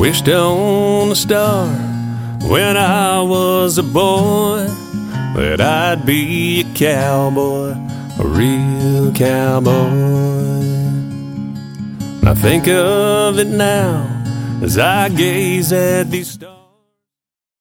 wished on a star when I was a boy, that I'd be a cowboy, a real cowboy. I think of it now as I gaze at these stars.